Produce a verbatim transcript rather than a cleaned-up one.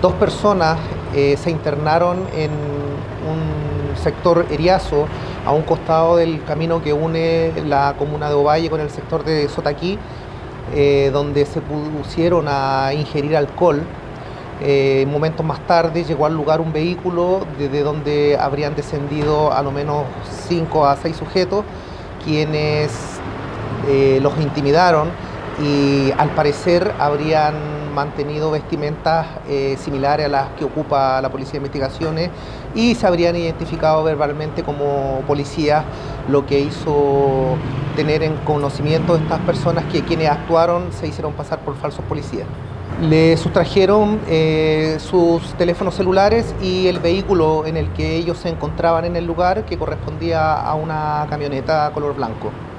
dos personas eh, se internaron en un sector Eriazo, a un costado del camino que une la comuna de Ovalle con el sector de Sotaquí, eh, donde se pusieron a ingerir alcohol. Eh, momentos más tarde llegó al lugar un vehículo desde donde habrían descendido a lo menos cinco a seis sujetos, quienes eh, los intimidaron y al parecer habrían mantenido vestimentas eh, similares a las que ocupa la Policía de Investigaciones y se habrían identificado verbalmente como policías, lo que hizo tener en conocimiento de estas personas que quienes actuaron se hicieron pasar por falsos policías. Le sustrajeron eh, sus teléfonos celulares y el vehículo en el que ellos se encontraban en el lugar, que correspondía a una camioneta color blanco.